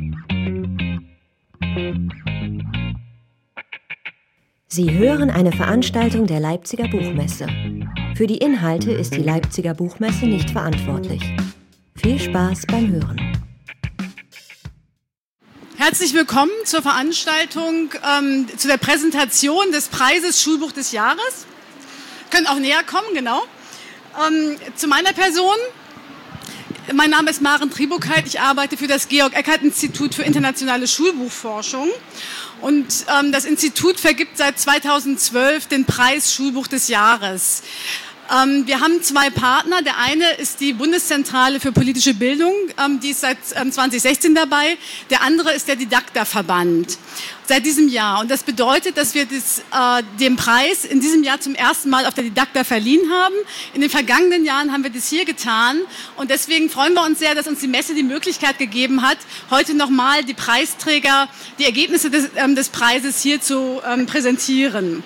Sie hören eine Veranstaltung der Leipziger Buchmesse. Für die Inhalte ist die Leipziger Buchmesse nicht verantwortlich. Viel Spaß beim Hören. Herzlich willkommen zur Veranstaltung, zu der Präsentation des Preises Schulbuch des Jahres. Können auch näher kommen, genau. Zu meiner Person. Mein Name ist Maren Tribukeit. Ich arbeite für das Georg-Eckhardt-Institut für internationale Schulbuchforschung. Und das Institut vergibt seit 2012 den Preis Schulbuch des Jahres. Wir haben zwei Partner. Der eine ist die Bundeszentrale für politische Bildung, die ist seit 2016 dabei. Der andere ist der Didakta-Verband seit diesem Jahr. Und das bedeutet, dass wir den Preis in diesem Jahr zum ersten Mal auf der Didakta verliehen haben. In den vergangenen Jahren haben wir das hier getan. Und deswegen freuen wir uns sehr, dass uns die Messe die Möglichkeit gegeben hat, heute nochmal die Preisträger, die Ergebnisse des Preises hier zu präsentieren.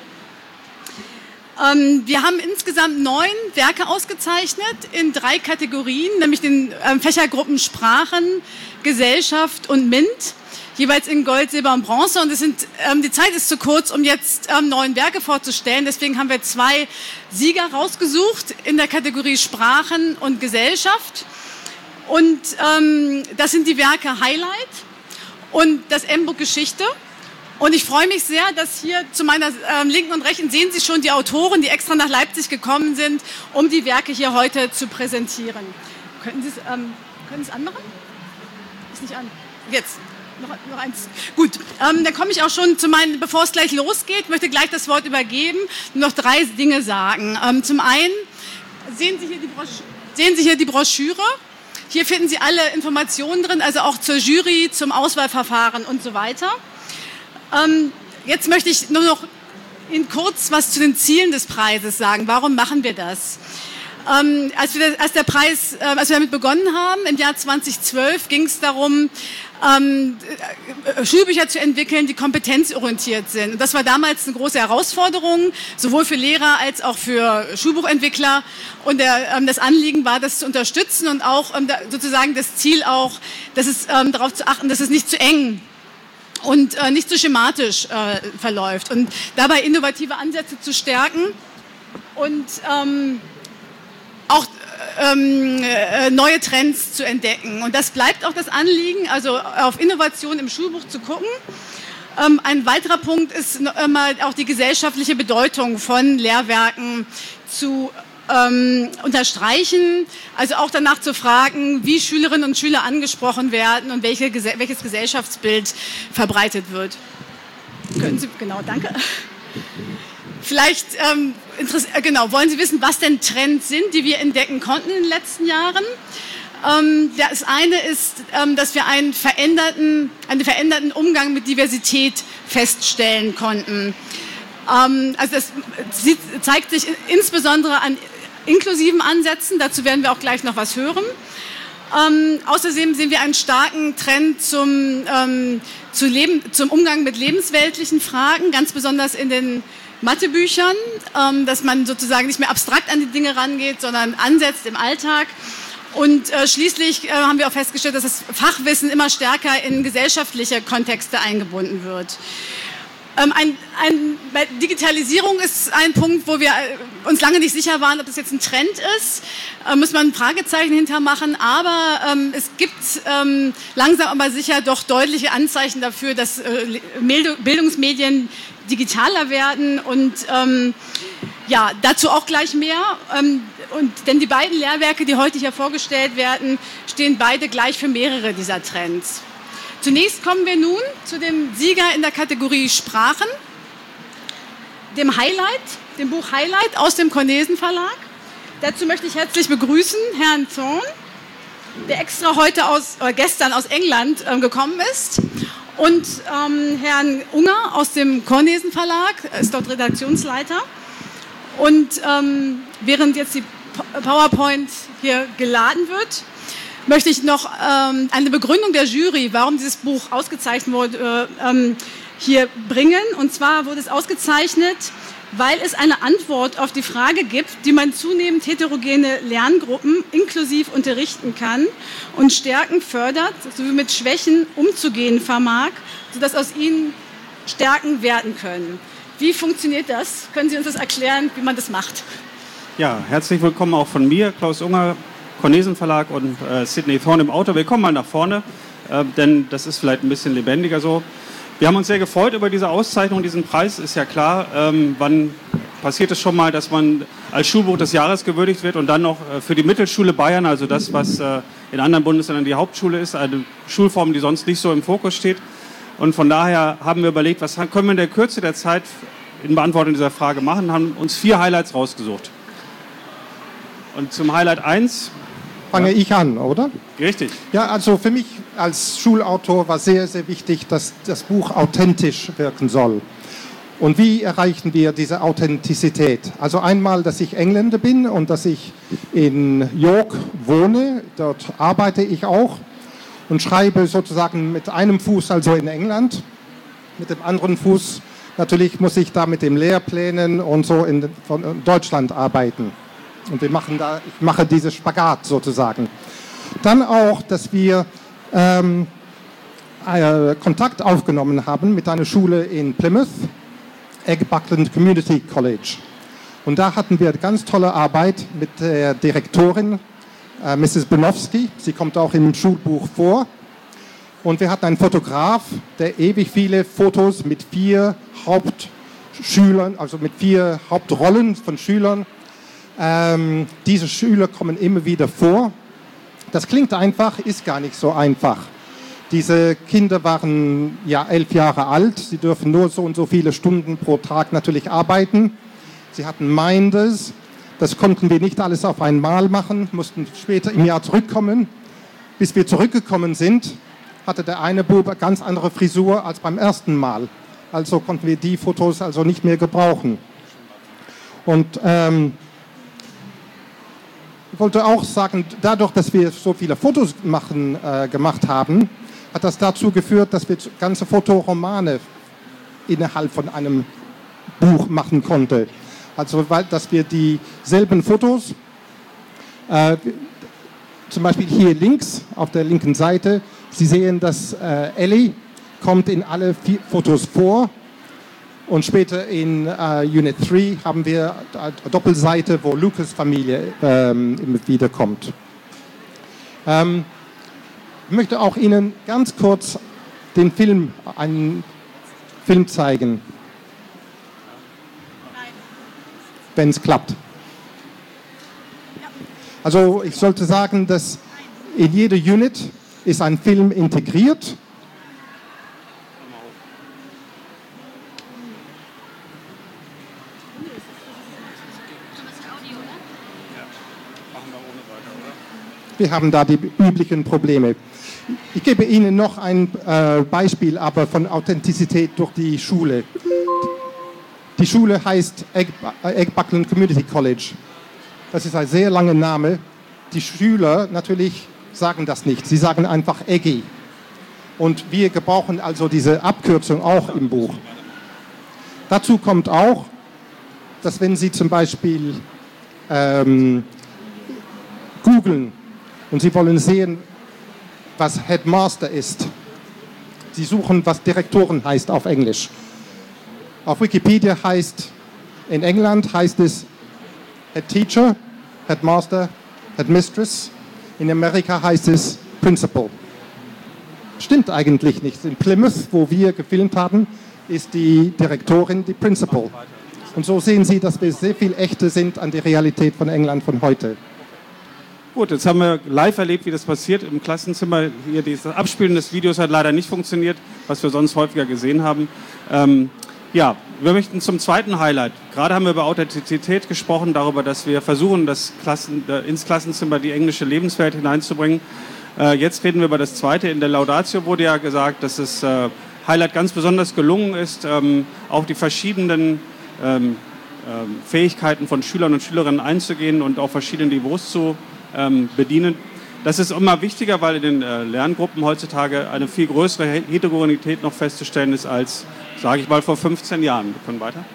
Wir haben insgesamt 9 Werke ausgezeichnet in 3 Kategorien, nämlich den Fächergruppen Sprachen, Gesellschaft und MINT, jeweils in Gold, Silber und Bronze. Und die Zeit ist zu kurz, um jetzt 9 Werke vorzustellen. Deswegen haben wir 2 Sieger rausgesucht in der Kategorie Sprachen und Gesellschaft. Und das sind die Werke Highlight und das M-Buch Geschichte. Und ich freue mich sehr, dass hier zu meiner linken und rechten sehen Sie schon die Autoren, die extra nach Leipzig gekommen sind, um die Werke hier heute zu präsentieren. Können Sie es anmachen? Ist nicht an. Jetzt. Noch eins. Gut, dann komme ich auch schon bevor es gleich losgeht, möchte gleich das Wort übergeben, noch 3 Dinge sagen. Zum einen sehen Sie hier die Broschüre. Hier finden Sie alle Informationen drin, also auch zur Jury, zum Auswahlverfahren und so weiter. Jetzt möchte ich nur noch Ihnen kurz was zu den Zielen des Preises sagen. Warum machen wir das? Als wir damit begonnen haben, im Jahr 2012, ging es darum, Schulbücher zu entwickeln, die kompetenzorientiert sind. Und das war damals eine große Herausforderung, sowohl für Lehrer als auch für Schulbuchentwickler. Und das Anliegen war, das zu unterstützen und auch sozusagen das Ziel auch, darauf zu achten, dass es nicht zu eng und nicht so schematisch verläuft und dabei innovative Ansätze zu stärken und auch neue Trends zu entdecken. Und das bleibt auch das Anliegen, also auf Innovation im Schulbuch zu gucken. Ein weiterer Punkt ist auch die gesellschaftliche Bedeutung von Lehrwerken zu unterstreichen, also auch danach zu fragen, wie Schülerinnen und Schüler angesprochen werden und welches Gesellschaftsbild verbreitet wird. Können Sie, genau, danke. Vielleicht, wollen Sie wissen, was denn Trends sind, die wir entdecken konnten in den letzten Jahren? Das eine ist, dass wir einen veränderten Umgang mit Diversität feststellen konnten. Also das zeigt sich insbesondere an inklusiven Ansätzen, dazu werden wir auch gleich noch was hören. Außerdem sehen wir einen starken Trend zum Umgang mit lebensweltlichen Fragen, ganz besonders in den Mathebüchern, dass man sozusagen nicht mehr abstrakt an die Dinge rangeht, sondern ansetzt im Alltag. Und schließlich haben wir auch festgestellt, dass das Fachwissen immer stärker in gesellschaftliche Kontexte eingebunden wird. Digitalisierung ist ein Punkt, wo wir uns lange nicht sicher waren, ob das jetzt ein Trend ist. Muss man ein Fragezeichen hintermachen. Aber es gibt langsam aber sicher doch deutliche Anzeichen dafür, dass Bildungsmedien digitaler werden. Und dazu auch gleich mehr. Denn die beiden Lehrwerke, die heute hier vorgestellt werden, stehen beide gleich für mehrere dieser Trends. Zunächst kommen wir nun zu dem Sieger in der Kategorie Sprachen, dem Buch Highlight aus dem Cornelsen Verlag. Dazu möchte ich herzlich begrüßen Herrn Thorn, der extra gestern aus England gekommen ist, und Herrn Unger aus dem Cornelsen Verlag, ist dort Redaktionsleiter. Und während jetzt die PowerPoint hier geladen wird, möchte ich noch eine Begründung der Jury, warum dieses Buch ausgezeichnet wurde, hier bringen. Und zwar wurde es ausgezeichnet, weil es eine Antwort auf die Frage gibt, wie man zunehmend heterogene Lerngruppen inklusiv unterrichten kann und Stärken fördert, sowie mit Schwächen umzugehen vermag, sodass aus ihnen Stärken werden können. Wie funktioniert das? Können Sie uns das erklären, wie man das macht? Ja, herzlich willkommen auch von mir, Klaus Unger, Cornesen Verlag und Sidney Thorne im Auto. Wir kommen mal nach vorne, denn das ist vielleicht ein bisschen lebendiger so. Wir haben uns sehr gefreut über diese Auszeichnung, diesen Preis. Ist ja klar, wann passiert es schon mal, dass man als Schulbuch des Jahres gewürdigt wird und dann noch für die Mittelschule Bayern, also das, was in anderen Bundesländern die Hauptschule ist, eine Schulform, die sonst nicht so im Fokus steht. Und von daher haben wir überlegt, was können wir in der Kürze der Zeit in Beantwortung dieser Frage machen, haben uns 4 Highlights rausgesucht. Und zum Highlight 1... Fange ich an, oder? Richtig. Ja, also für mich als Schulautor war sehr, sehr wichtig, dass das Buch authentisch wirken soll. Und wie erreichen wir diese Authentizität? Also einmal, dass ich Engländer bin und dass ich in York wohne, dort arbeite ich auch und schreibe sozusagen mit einem Fuß also in England, mit dem anderen Fuß natürlich muss ich da mit den Lehrplänen und so von Deutschland arbeiten. Und ich mache diesen Spagat sozusagen. Dann auch, dass wir Kontakt aufgenommen haben mit einer Schule in Plymouth, Eggbacklin Community College. Und da hatten wir ganz tolle Arbeit mit der Direktorin, Mrs. Benowski. Sie kommt auch im Schulbuch vor. Und wir hatten einen Fotograf, der ewig viele Fotos mit 4 Hauptschülern, also mit 4 Hauptrollen von Schülern. Diese Schüler kommen immer wieder vor. Das klingt einfach, ist gar nicht so einfach. Diese Kinder waren ja 11 Jahre alt. Sie dürfen nur so und so viele Stunden pro Tag natürlich arbeiten. Sie hatten Minders. Das konnten wir nicht alles auf einmal machen, mussten später im Jahr zurückkommen. Bis wir zurückgekommen sind, hatte der eine Bub eine ganz andere Frisur als beim ersten Mal. Also konnten wir die Fotos also nicht mehr gebrauchen. Und ich wollte auch sagen, dadurch, dass wir so viele Fotos gemacht haben, hat das dazu geführt, dass wir ganze Fotoromane innerhalb von einem Buch machen konnten. Also, dass wir dieselben Fotos, zum Beispiel hier links auf der linken Seite, Sie sehen, dass Ellie kommt in alle 4 Fotos vor. Und später in Unit 3 haben wir eine Doppelseite, wo Lucas Familie immer wieder kommt. Ich möchte auch Ihnen ganz kurz einen Film zeigen, wenn es klappt. Also ich sollte sagen, dass in jeder Unit ist ein Film integriert. Wir haben da die üblichen Probleme. Ich gebe Ihnen noch ein Beispiel aber von Authentizität durch die Schule. Die Schule heißt Eggbacklin Community College. Das ist ein sehr langer Name. Die Schüler natürlich sagen das nicht. Sie sagen einfach Eggy. Und wir gebrauchen also diese Abkürzung auch im Buch. Dazu kommt auch, dass wenn Sie zum Beispiel googeln, und Sie wollen sehen, was Headmaster ist. Sie suchen, was Direktoren heißt auf Englisch. Auf Wikipedia in England heißt es Head Teacher, Headmaster, Headmistress. In Amerika heißt es Principal. Stimmt eigentlich nicht. In Plymouth, wo wir gefilmt haben, ist die Direktorin die Principal. Und so sehen Sie, dass wir sehr viel echter sind an die Realität von England von heute. Gut, jetzt haben wir live erlebt, wie das passiert im Klassenzimmer. Hier das Abspielen des Videos hat leider nicht funktioniert, was wir sonst häufiger gesehen haben. Ja, wir möchten zum zweiten Highlight. Gerade haben wir über Authentizität gesprochen, darüber, dass wir versuchen, ins Klassenzimmer die englische Lebenswelt hineinzubringen. Jetzt reden wir über das zweite. In der Laudatio wurde ja gesagt, dass das Highlight ganz besonders gelungen ist, auf die verschiedenen Fähigkeiten von Schülern und Schülerinnen einzugehen und auf verschiedene Niveaus zu bedienen. Das ist immer wichtiger, weil in den Lerngruppen heutzutage eine viel größere Heterogenität noch festzustellen ist als, sage ich mal, vor 15 Jahren. Wir können weiter.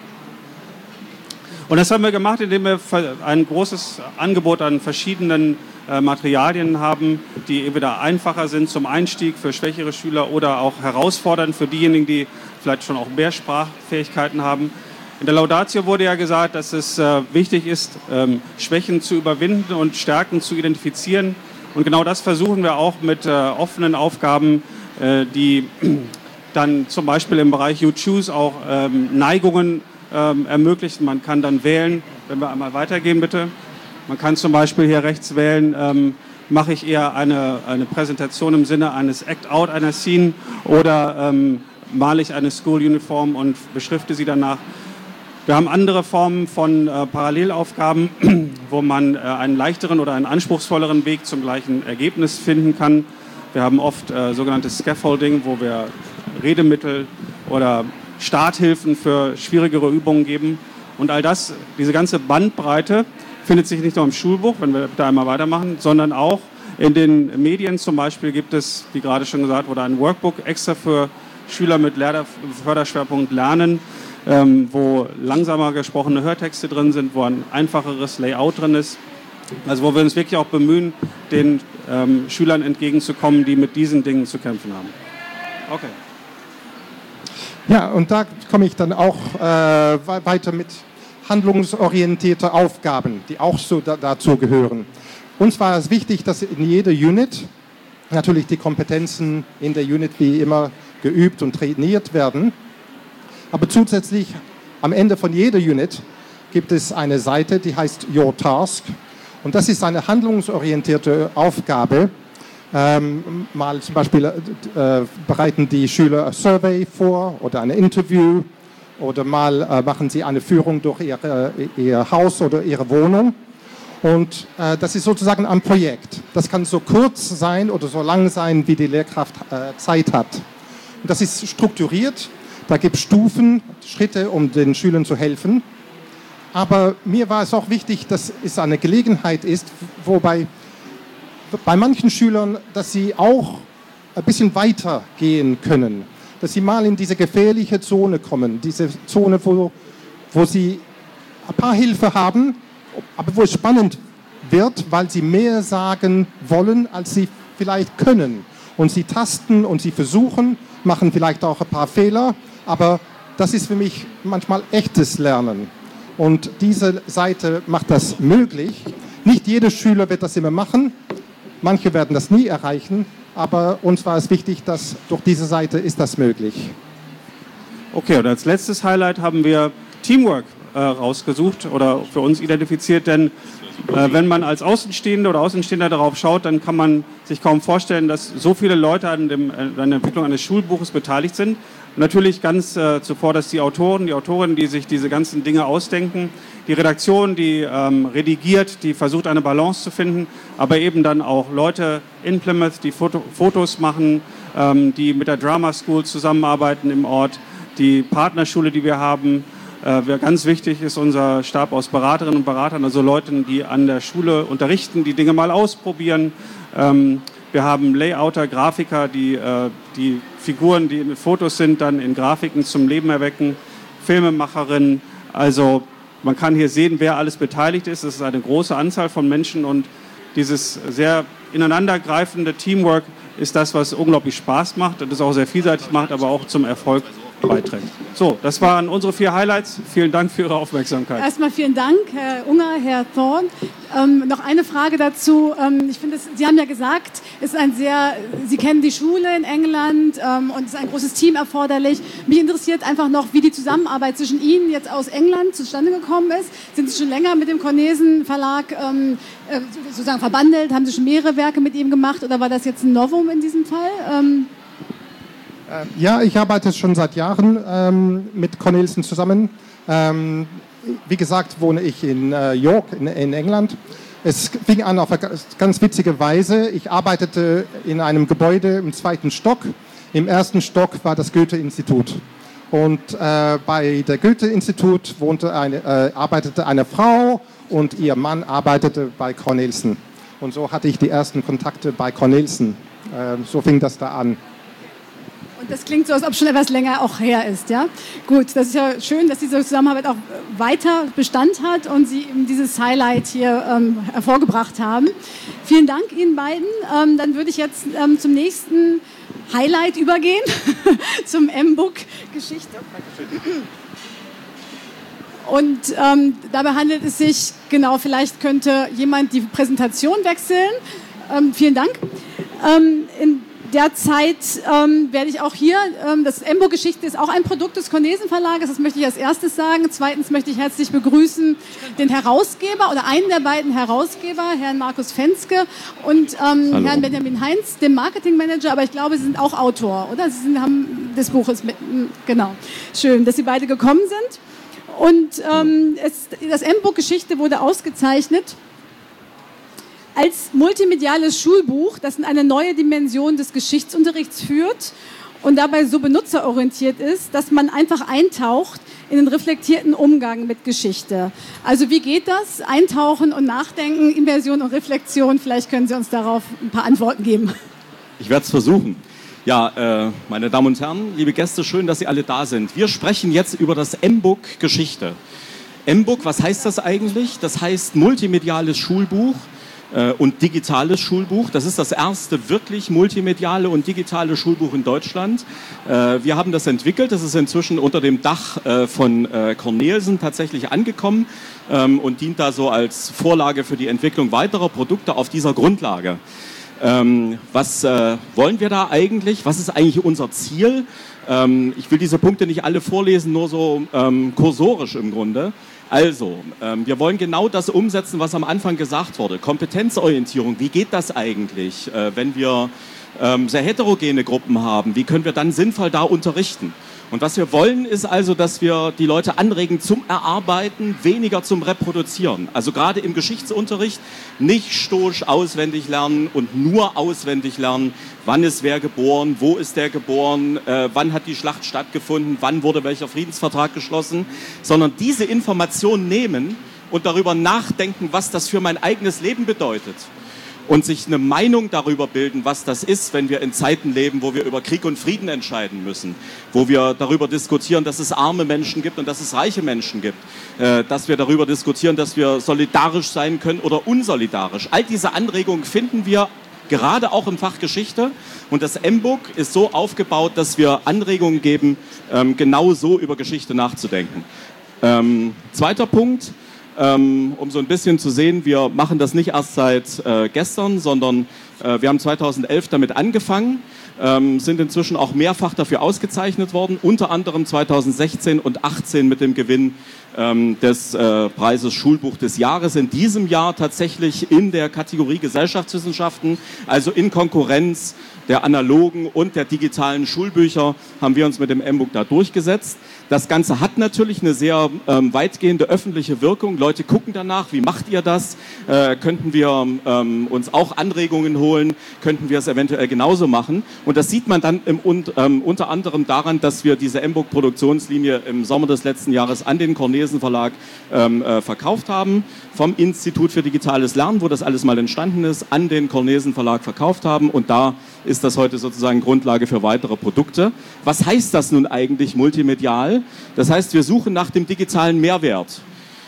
Und das haben wir gemacht, indem wir ein großes Angebot an verschiedenen Materialien haben, die entweder einfacher sind zum Einstieg für schwächere Schüler oder auch herausfordernd für diejenigen, die vielleicht schon auch mehr Sprachfähigkeiten haben. In der Laudatio wurde ja gesagt, dass es wichtig ist, Schwächen zu überwinden und Stärken zu identifizieren. Und genau das versuchen wir auch mit offenen Aufgaben, die dann zum Beispiel im Bereich You Choose auch Neigungen ermöglichen. Man kann dann wählen, wenn wir einmal weitergehen bitte. Man kann zum Beispiel hier rechts wählen, mache ich eher eine Präsentation im Sinne eines Act-Out, einer Scene oder male ich eine School-Uniform und beschrifte sie danach. Wir haben andere Formen von Parallelaufgaben, wo man einen leichteren oder einen anspruchsvolleren Weg zum gleichen Ergebnis finden kann. Wir haben oft sogenanntes Scaffolding, wo wir Redemittel oder Starthilfen für schwierigere Übungen geben. Und all das, diese ganze Bandbreite, findet sich nicht nur im Schulbuch, wenn wir da einmal weitermachen, sondern auch in den Medien. Zum Beispiel gibt es, wie gerade schon gesagt wurde, ein Workbook extra für Schüler mit Förderschwerpunkt Lernen, wo langsamer gesprochene Hörtexte drin sind, wo ein einfacheres Layout drin ist. Also wo wir uns wirklich auch bemühen, den Schülern entgegenzukommen, die mit diesen Dingen zu kämpfen haben. Okay. Ja, und da komme ich dann auch weiter mit handlungsorientierte Aufgaben, die auch so dazu gehören. Uns war es wichtig, dass in jeder Unit natürlich die Kompetenzen in der Unit wie immer geübt und trainiert werden. Aber zusätzlich am Ende von jeder Unit gibt es eine Seite, die heißt Your Task. Und das ist eine handlungsorientierte Aufgabe. Mal zum Beispiel bereiten die Schüler ein Survey vor oder ein Interview oder mal machen sie eine Führung durch ihr Haus oder ihre Wohnung. Und das ist sozusagen ein Projekt. Das kann so kurz sein oder so lang sein, wie die Lehrkraft Zeit hat. Und das ist strukturiert. Da gibt es Stufen, Schritte, um den Schülern zu helfen. Aber mir war es auch wichtig, dass es eine Gelegenheit ist, wobei bei manchen Schülern, dass sie auch ein bisschen weiter gehen können. Dass sie mal in diese gefährliche Zone kommen. Diese Zone, wo sie ein paar Hilfe haben, aber wo es spannend wird, weil sie mehr sagen wollen, als sie vielleicht können. Und sie tasten und sie versuchen, machen vielleicht auch ein paar Fehler. Aber das ist für mich manchmal echtes Lernen. Und diese Seite macht das möglich. Nicht jeder Schüler wird das immer machen. Manche werden das nie erreichen. Aber uns war es wichtig, dass durch diese Seite ist das möglich. Okay, und als letztes Highlight haben wir Teamwork rausgesucht oder für uns identifiziert. Denn wenn man als Außenstehender oder Außenstehender darauf schaut, dann kann man sich kaum vorstellen, dass so viele Leute an der Entwicklung eines Schulbuches beteiligt sind. Natürlich ganz zuvor, dass die Autorinnen, die sich diese ganzen Dinge ausdenken, die Redaktion, die redigiert, die versucht eine Balance zu finden, aber eben dann auch Leute in Plymouth, die Fotos machen, die mit der Drama School zusammenarbeiten im Ort, die Partnerschule, die wir haben. Ganz wichtig ist unser Stab aus Beraterinnen und Beratern, also Leuten, die an der Schule unterrichten, die Dinge mal ausprobieren. Wir haben Layouter, Grafiker, die die Figuren, die in Fotos sind, dann in Grafiken zum Leben erwecken, Filmemacherinnen. Also man kann hier sehen, wer alles beteiligt ist. Es ist eine große Anzahl von Menschen und dieses sehr ineinandergreifende Teamwork ist das, was unglaublich Spaß macht und das auch sehr vielseitig macht, aber auch zum Erfolg beiträgt. So, das waren unsere 4 Highlights. Vielen Dank für Ihre Aufmerksamkeit. Erstmal vielen Dank, Herr Unger, Herr Thorn. Noch eine Frage dazu. Ich finde, Sie haben ja gesagt, Sie kennen die Schule in England und es ist ein großes Team erforderlich. Mich interessiert einfach noch, wie die Zusammenarbeit zwischen Ihnen jetzt aus England zustande gekommen ist. Sind Sie schon länger mit dem Cornesen Verlag sozusagen verbandelt? Haben Sie schon mehrere Werke mit ihm gemacht oder war das jetzt ein Novum in diesem Fall? Ja, ich arbeite schon seit Jahren mit Cornelsen zusammen. Wie gesagt, wohne ich in York in England. Es fing an auf eine ganz witzige Weise. Ich arbeitete in einem Gebäude im 2. Stock. Im 1. Stock war das Goethe-Institut. Und bei der Goethe-Institut arbeitete eine Frau und ihr Mann arbeitete bei Cornelsen. Und so hatte ich die ersten Kontakte bei Cornelsen. So fing das da an. Und das klingt so, als ob schon etwas länger auch her ist, ja? Gut, das ist ja schön, dass diese Zusammenarbeit auch weiter Bestand hat und Sie eben dieses Highlight hier hervorgebracht haben. Vielen Dank Ihnen beiden. Dann würde ich jetzt zum nächsten Highlight übergehen, zum M-Book Geschichte. Und dabei handelt es sich, genau, vielleicht könnte jemand die Präsentation wechseln. Vielen Dank. In der Zeit werde ich auch hier, das M-Book Geschichte ist auch ein Produkt des Cornelsen Verlages, das möchte ich als erstes sagen. Zweitens möchte ich herzlich begrüßen den Herausgeber oder einen der beiden Herausgeber, Herrn Markus Fenske und Herrn Benjamin Heinz, den Marketingmanager, aber ich glaube, Sie sind auch Autor, oder? Sie haben des Buches mit, genau. Schön, dass Sie beide gekommen sind. Und das M-Book Geschichte wurde ausgezeichnet als multimediales Schulbuch, das in eine neue Dimension des Geschichtsunterrichts führt und dabei so benutzerorientiert ist, dass man einfach eintaucht in den reflektierten Umgang mit Geschichte. Also wie geht das? Eintauchen und Nachdenken, Immersion und Reflexion. Vielleicht können Sie uns darauf ein paar Antworten geben. Ich werde es versuchen. Ja, meine Damen und Herren, liebe Gäste, schön, dass Sie alle da sind. Wir sprechen jetzt über das M-Book Geschichte. M-Book, was heißt das eigentlich? Das heißt multimediales Schulbuch und digitales Schulbuch. Das ist das erste wirklich multimediale und digitale Schulbuch in Deutschland. Wir haben das entwickelt. Das ist inzwischen unter dem Dach von Cornelsen tatsächlich angekommen und dient da so als Vorlage für die Entwicklung weiterer Produkte auf dieser Grundlage. Was wollen wir da eigentlich? Was ist eigentlich unser Ziel? Ich will diese Punkte nicht alle vorlesen, nur so kursorisch im Grunde. Also, wir wollen genau das umsetzen, was am Anfang gesagt wurde. Kompetenzorientierung, wie geht das eigentlich, wenn wir sehr heterogene Gruppen haben? Wie können wir dann sinnvoll da unterrichten? Und was wir wollen, ist also, dass wir die Leute anregen zum Erarbeiten, weniger zum Reproduzieren. Also gerade im Geschichtsunterricht nicht stoisch auswendig lernen und nur auswendig lernen, wann ist wer geboren, wo ist der geboren, wann hat die Schlacht stattgefunden, wann wurde welcher Friedensvertrag geschlossen, sondern diese Informationen nehmen und darüber nachdenken, was das für mein eigenes Leben bedeutet. Und sich eine Meinung darüber bilden, was das ist, wenn wir in Zeiten leben, wo wir über Krieg und Frieden entscheiden müssen, wo wir darüber diskutieren, dass es arme Menschen gibt und dass es reiche Menschen gibt, dass wir darüber diskutieren, dass wir solidarisch sein können oder unsolidarisch. All diese Anregungen finden wir gerade auch im Fach Geschichte und das M-Book ist so aufgebaut, dass wir Anregungen geben, genau so über Geschichte nachzudenken. Zweiter Punkt. Um so ein bisschen zu sehen, wir machen das nicht erst seit gestern, sondern wir haben 2011 damit angefangen, sind inzwischen auch mehrfach dafür ausgezeichnet worden, unter anderem 2016 und 2018 mit dem Gewinn des Preises Schulbuch des Jahres. In diesem Jahr tatsächlich in der Kategorie Gesellschaftswissenschaften, also in Konkurrenz der analogen und der digitalen Schulbücher, haben wir uns mit dem M-Book da durchgesetzt. Das Ganze hat natürlich eine sehr weitgehende öffentliche Wirkung. Leute gucken danach, wie macht ihr das? Könnten wir uns auch Anregungen holen? Könnten wir es eventuell genauso machen? Und das sieht man dann unter anderem daran, dass wir diese M-Book-Produktionslinie im Sommer des letzten Jahres an den Cornelsen Verlag verkauft haben, vom Institut für digitales Lernen, wo das alles mal entstanden ist, an den Cornelsen Verlag verkauft haben. Und da ist das heute sozusagen Grundlage für weitere Produkte. Was heißt das nun eigentlich multimedial? Das heißt, wir suchen nach dem digitalen Mehrwert.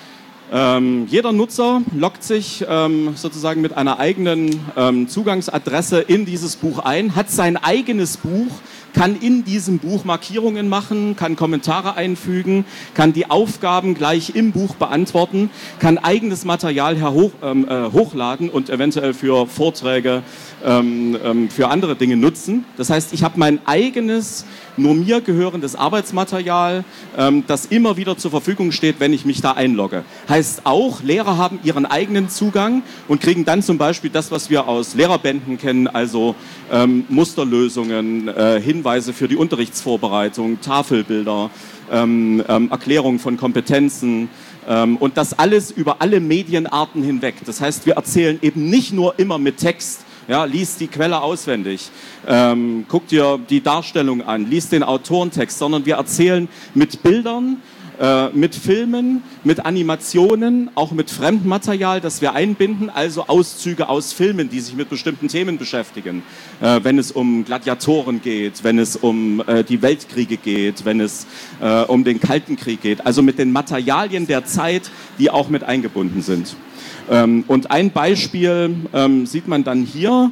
Jeder Nutzer loggt sich sozusagen mit einer eigenen Zugangsadresse in dieses Buch ein, hat sein eigenes Buch, kann in diesem Buch Markierungen machen, kann Kommentare einfügen, kann die Aufgaben gleich im Buch beantworten, kann eigenes Material hochladen und eventuell für Vorträge, für andere Dinge nutzen. Das heißt, ich habe mein eigenes, nur mir gehörendes Arbeitsmaterial, das immer wieder zur Verfügung steht, wenn ich mich da einlogge. Heißt auch, Lehrer haben ihren eigenen Zugang und kriegen dann zum Beispiel das, was wir aus Lehrerbänden kennen, also Musterlösungen, Hinweise für die Unterrichtsvorbereitung, Tafelbilder, Erklärung von Kompetenzen und das alles über alle Medienarten hinweg. Das heißt, wir erzählen eben nicht nur immer mit Text. Ja, lies die Quelle auswendig, guck dir die Darstellung an, lies den Autorentext, sondern wir erzählen mit Bildern, mit Filmen, mit Animationen, auch mit Fremdmaterial, das wir einbinden, also Auszüge aus Filmen, die sich mit bestimmten Themen beschäftigen. Wenn es um Gladiatoren geht, wenn es um die Weltkriege geht, wenn es um den Kalten Krieg geht. Also mit den Materialien der Zeit, die auch mit eingebunden sind. Und ein Beispiel sieht man dann hier,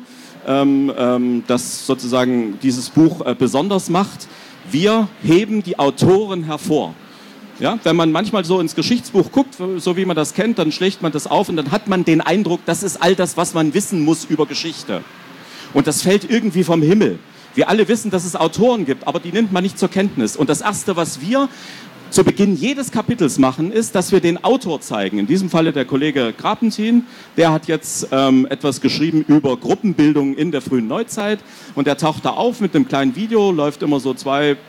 das sozusagen dieses Buch besonders macht. Wir heben die Autoren hervor. Ja, wenn man manchmal so ins Geschichtsbuch guckt, so wie man das kennt, dann schlägt man das auf und dann hat man den Eindruck, das ist all das, was man wissen muss über Geschichte. Und das fällt irgendwie vom Himmel. Wir alle wissen, dass es Autoren gibt, aber die nimmt man nicht zur Kenntnis. Und das Erste, was wir zu Beginn jedes Kapitels machen, ist, dass wir den Autor zeigen. In diesem Falle der Kollege Grapentin, der hat jetzt etwas geschrieben über Gruppenbildung in der frühen Neuzeit und der taucht da auf mit einem kleinen Video, läuft immer so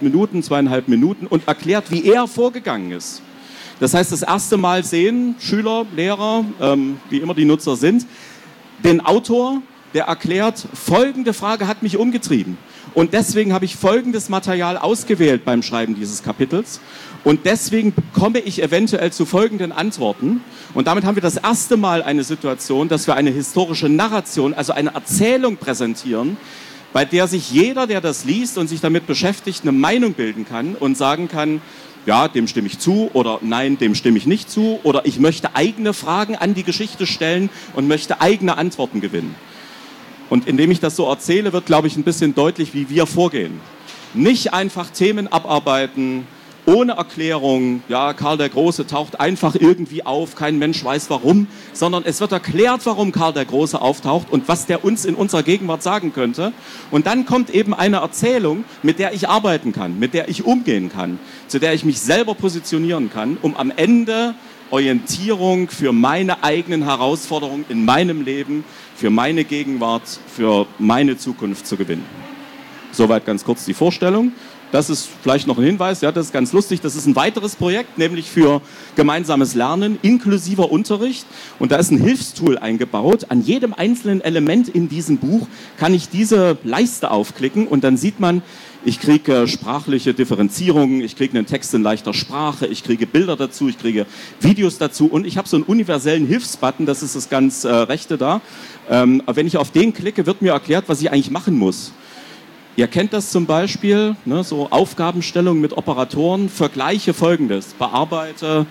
2,5 Minuten und erklärt, wie er vorgegangen ist. Das heißt, das erste Mal sehen Schüler, Lehrer, wie immer die Nutzer sind, den Autor, der erklärt, folgende Frage hat mich umgetrieben. Und deswegen habe ich folgendes Material ausgewählt beim Schreiben dieses Kapitels. Und deswegen komme ich eventuell zu folgenden Antworten. Und damit haben wir das erste Mal eine Situation, dass wir eine historische Narration, also eine Erzählung präsentieren, bei der sich jeder, der das liest und sich damit beschäftigt, eine Meinung bilden kann und sagen kann, ja, dem stimme ich zu oder nein, dem stimme ich nicht zu oder ich möchte eigene Fragen an die Geschichte stellen und möchte eigene Antworten gewinnen. Und indem ich das so erzähle, wird, glaube ich, ein bisschen deutlich, wie wir vorgehen. Nicht einfach Themen abarbeiten, ohne Erklärung, ja, Karl der Große taucht einfach irgendwie auf, kein Mensch weiß warum, sondern es wird erklärt, warum Karl der Große auftaucht und was der uns in unserer Gegenwart sagen könnte. Und dann kommt eben eine Erzählung, mit der ich arbeiten kann, mit der ich umgehen kann, zu der ich mich selber positionieren kann, um am Ende Orientierung für meine eigenen Herausforderungen in meinem Leben, für meine Gegenwart, für meine Zukunft zu gewinnen. Soweit ganz kurz die Vorstellung. Das ist vielleicht noch ein Hinweis, ja, das ist ganz lustig. Das ist ein weiteres Projekt, nämlich für gemeinsames Lernen, inklusiver Unterricht. Und da ist ein Hilfstool eingebaut. An jedem einzelnen Element in diesem Buch kann ich diese Leiste aufklicken und dann sieht man, ich kriege sprachliche Differenzierungen, ich kriege einen Text in leichter Sprache, ich kriege Bilder dazu, ich kriege Videos dazu und ich habe so einen universellen Hilfsbutton, das ist das ganz rechte da. Wenn ich auf den klicke, wird mir erklärt, was ich eigentlich machen muss. Ihr kennt das zum Beispiel, ne, so Aufgabenstellung mit Operatoren, vergleiche Folgendes, bearbeite,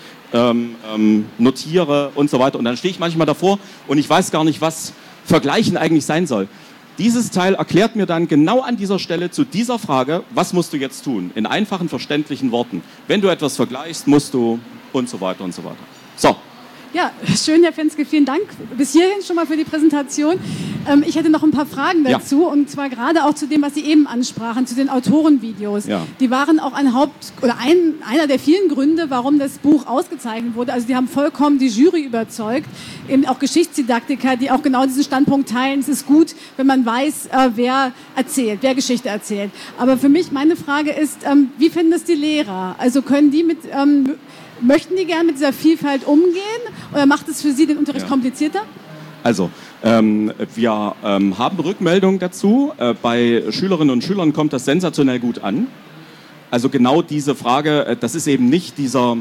notiere und so weiter. Und dann stehe ich manchmal davor und ich weiß gar nicht, was Vergleichen eigentlich sein soll. Dieses Teil erklärt mir dann genau an dieser Stelle zu dieser Frage, was musst du jetzt tun? In einfachen, verständlichen Worten. Wenn du etwas vergleichst, musst du und so weiter und so weiter. So. Ja, schön, Herr Fenske, vielen Dank bis hierhin schon mal für die Präsentation. Ich hätte noch ein paar Fragen dazu, und zwar gerade auch zu dem, was Sie eben ansprachen, zu den Autorenvideos. Ja. Die waren auch einer der vielen Gründe, warum das Buch ausgezeichnet wurde. Also die haben vollkommen die Jury überzeugt, eben auch Geschichtsdidaktiker, die auch genau diesen Standpunkt teilen. Es ist gut, wenn man weiß, wer erzählt, wer Geschichte erzählt. Aber für mich, meine Frage ist, wie finden das die Lehrer? Also können die möchten die gerne mit dieser Vielfalt umgehen oder macht es für Sie den Unterricht komplizierter? Also, wir haben Rückmeldungen dazu. Bei Schülerinnen und Schülern kommt das sensationell gut an. Also genau diese Frage, das ist eben nicht dieser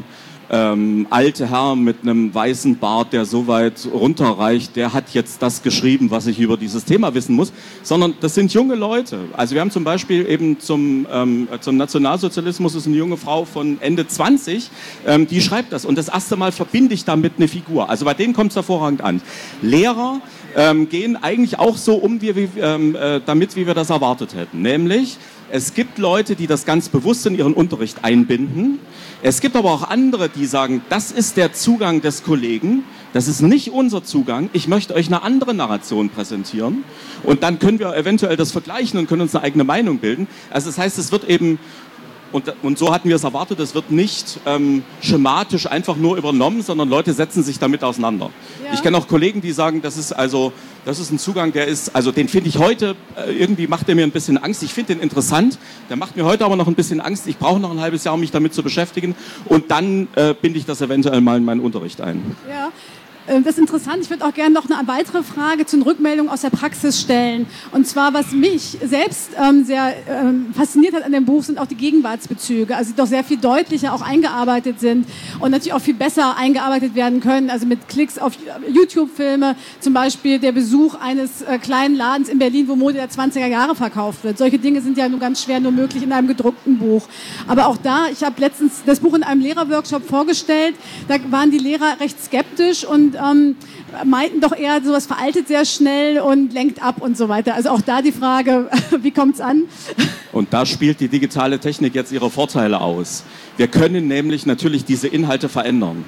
alte Herr mit einem weißen Bart, der so weit runterreicht, der hat jetzt das geschrieben, was ich über dieses Thema wissen muss, sondern das sind junge Leute. Also wir haben zum Beispiel eben zum Nationalsozialismus ist eine junge Frau von Ende 20, die schreibt das und das erste Mal verbinde ich damit eine Figur. Also bei denen kommt es hervorragend an. Lehrer gehen eigentlich auch so um, damit, wie wir das erwartet hätten. Nämlich, es gibt Leute, die das ganz bewusst in ihren Unterricht einbinden. Es gibt aber auch andere, die sagen, das ist der Zugang des Kollegen, das ist nicht unser Zugang, ich möchte euch eine andere Narration präsentieren und dann können wir eventuell das vergleichen und können uns eine eigene Meinung bilden. Also das heißt, es wird eben, und so hatten wir es erwartet, es wird nicht schematisch einfach nur übernommen, sondern Leute setzen sich damit auseinander. Ja. Ich kenne auch Kollegen, die sagen, das ist ein Zugang, den finde ich heute, irgendwie macht der mir ein bisschen Angst. Ich finde den interessant, der macht mir heute aber noch ein bisschen Angst. Ich brauche noch ein halbes Jahr, um mich damit zu beschäftigen und dann binde ich das eventuell mal in meinen Unterricht ein. Ja. Das ist interessant. Ich würde auch gerne noch eine weitere Frage zu den Rückmeldungen aus der Praxis stellen. Und zwar, was mich selbst sehr fasziniert hat an dem Buch, sind auch die Gegenwartsbezüge. Also die doch sehr viel deutlicher auch eingearbeitet sind und natürlich auch viel besser eingearbeitet werden können. Also mit Klicks auf YouTube-Filme, zum Beispiel der Besuch eines kleinen Ladens in Berlin, wo Mode der 20er Jahre verkauft wird. Solche Dinge sind ja nur ganz schwer nur möglich in einem gedruckten Buch. Aber auch da, ich habe letztens das Buch in einem Lehrerworkshop vorgestellt, da waren die Lehrer recht skeptisch und meinten doch eher, sowas veraltet sehr schnell und lenkt ab und so weiter. Also auch da die Frage, wie kommt es an? Und da spielt die digitale Technik jetzt ihre Vorteile aus. Wir können nämlich natürlich diese Inhalte verändern.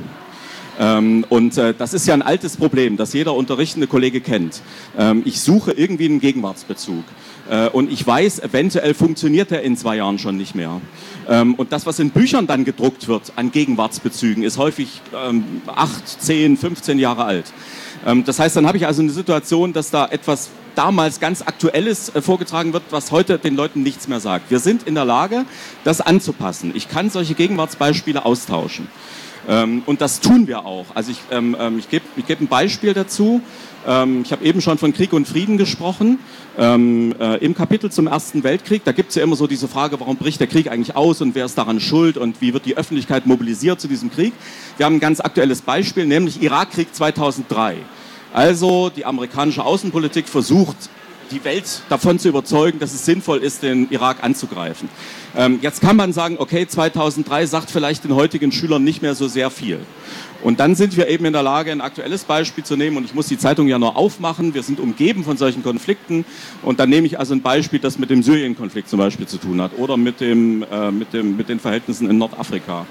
Das ist ja ein altes Problem, das jeder unterrichtende Kollege kennt. Ich suche irgendwie einen Gegenwartsbezug. Und ich weiß, eventuell funktioniert der in 2 Jahren schon nicht mehr. Und das, was in Büchern dann gedruckt wird an Gegenwartsbezügen, ist häufig 8, 10, 15 Jahre alt. Das heißt, dann habe ich also eine Situation, dass da etwas damals ganz Aktuelles vorgetragen wird, was heute den Leuten nichts mehr sagt. Wir sind in der Lage, das anzupassen. Ich kann solche Gegenwartsbeispiele austauschen. Und das tun wir auch. Also ich gebe ein Beispiel dazu. Ich habe eben schon von Krieg und Frieden gesprochen. Im Kapitel zum Ersten Weltkrieg, da gibt es ja immer so diese Frage, warum bricht der Krieg eigentlich aus und wer ist daran schuld und wie wird die Öffentlichkeit mobilisiert zu diesem Krieg. Wir haben ein ganz aktuelles Beispiel, nämlich Irakkrieg 2003. Also die amerikanische Außenpolitik versucht, die Welt davon zu überzeugen, dass es sinnvoll ist, den Irak anzugreifen. Jetzt kann man sagen, okay, 2003 sagt vielleicht den heutigen Schülern nicht mehr so sehr viel. Und dann sind wir eben in der Lage, ein aktuelles Beispiel zu nehmen. Und ich muss die Zeitung ja nur aufmachen. Wir sind umgeben von solchen Konflikten. Und dann nehme ich also ein Beispiel, das mit dem Syrien-Konflikt zum Beispiel zu tun hat. Oder mit den Verhältnissen in Nordafrika.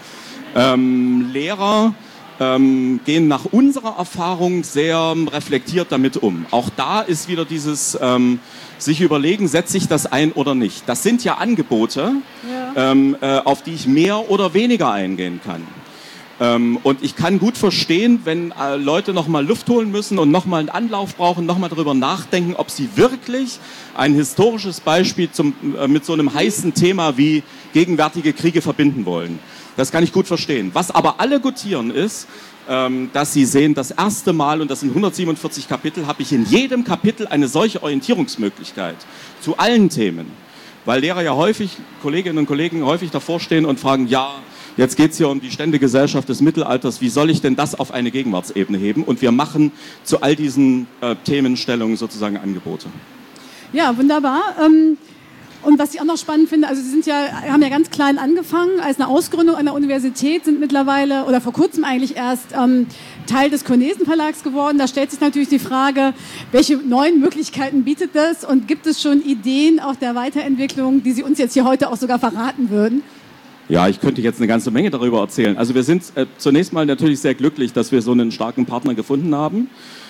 Lehrer gehen nach unserer Erfahrung sehr reflektiert damit um. Auch da ist wieder dieses sich überlegen, setze ich das ein oder nicht. Das sind ja Angebote, auf die ich mehr oder weniger eingehen kann. Und ich kann gut verstehen, wenn Leute nochmal Luft holen müssen und nochmal einen Anlauf brauchen, nochmal darüber nachdenken, ob sie wirklich ein historisches Beispiel mit so einem heißen Thema wie gegenwärtige Kriege verbinden wollen. Das kann ich gut verstehen. Was aber alle gutieren ist, dass sie sehen, das erste Mal, und das sind 147 Kapitel, habe ich in jedem Kapitel eine solche Orientierungsmöglichkeit zu allen Themen. Weil Lehrer ja häufig, Kolleginnen und Kollegen häufig davor stehen und fragen, ja, jetzt geht es hier um die Ständegesellschaft des Mittelalters, wie soll ich denn das auf eine Gegenwartsebene heben? Und wir machen zu all diesen Themenstellungen sozusagen Angebote. Ja, wunderbar. Und was ich auch noch spannend finde, also Sie haben ja ganz klein angefangen, als eine Ausgründung an der Universität, sind mittlerweile oder vor kurzem eigentlich erst Teil des Cornesen Verlags geworden. Da stellt sich natürlich die Frage, welche neuen Möglichkeiten bietet das und gibt es schon Ideen auch der Weiterentwicklung, die Sie uns jetzt hier heute auch sogar verraten würden? Ja, ich könnte jetzt eine ganze Menge darüber erzählen. Also wir sind zunächst mal natürlich sehr glücklich, dass wir so einen starken Partner gefunden haben.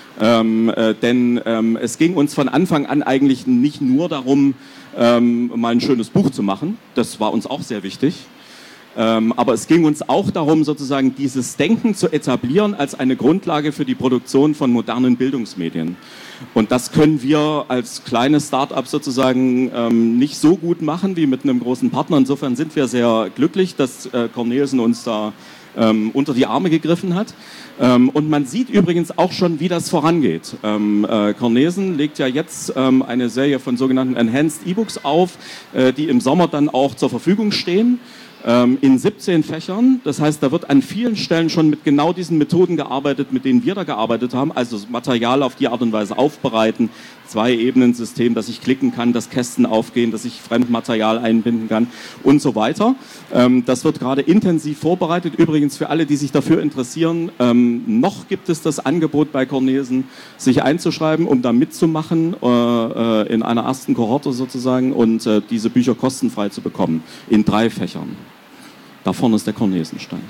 Denn es ging uns von Anfang an eigentlich nicht nur darum, mal ein schönes Buch zu machen. Das war uns auch sehr wichtig. Aber es ging uns auch darum, sozusagen dieses Denken zu etablieren als eine Grundlage für die Produktion von modernen Bildungsmedien. Und das können wir als kleines Start-up sozusagen nicht so gut machen wie mit einem großen Partner. Insofern sind wir sehr glücklich, dass Cornelsen uns da unter die Arme gegriffen hat. Und man sieht übrigens auch schon, wie das vorangeht. Cornelsen legt ja jetzt eine Serie von sogenannten Enhanced E-Books auf, die im Sommer dann auch zur Verfügung stehen. In 17 Fächern. Das heißt, da wird an vielen Stellen schon mit genau diesen Methoden gearbeitet, mit denen wir da gearbeitet haben. Also Material auf die Art und Weise aufbereiten, 2-Ebenen-System, dass ich klicken kann, dass Kästen aufgehen, dass ich Fremdmaterial einbinden kann und so weiter. Das wird gerade intensiv vorbereitet. Übrigens für alle, die sich dafür interessieren, noch gibt es das Angebot bei Cornelsen, sich einzuschreiben, um da mitzumachen in einer ersten Kohorte sozusagen und diese Bücher kostenfrei zu bekommen in 3 Fächern. Da vorne ist der Cornelsen-Stand.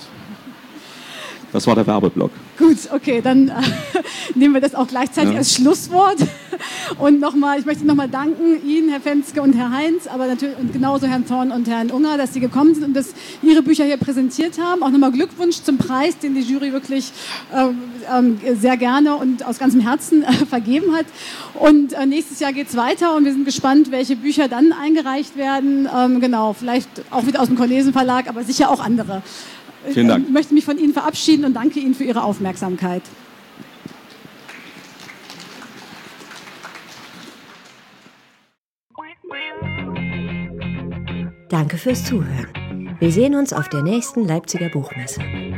Das war der Werbeblock. Gut, okay, dann nehmen wir das auch gleichzeitig als Schlusswort. Und ich möchte nochmal danken Ihnen, Herr Fenske und Herr Heinz, aber natürlich und genauso Herrn Thorn und Herrn Unger, dass Sie gekommen sind und dass Ihre Bücher hier präsentiert haben. Auch nochmal Glückwunsch zum Preis, den die Jury wirklich sehr gerne und aus ganzem Herzen vergeben hat. Und nächstes Jahr geht es weiter und wir sind gespannt, welche Bücher dann eingereicht werden. Genau, vielleicht auch wieder aus dem Cornelsen Verlag, aber sicher auch andere. Vielen Dank. Ich möchte mich von Ihnen verabschieden und danke Ihnen für Ihre Aufmerksamkeit. Danke fürs Zuhören. Wir sehen uns auf der nächsten Leipziger Buchmesse.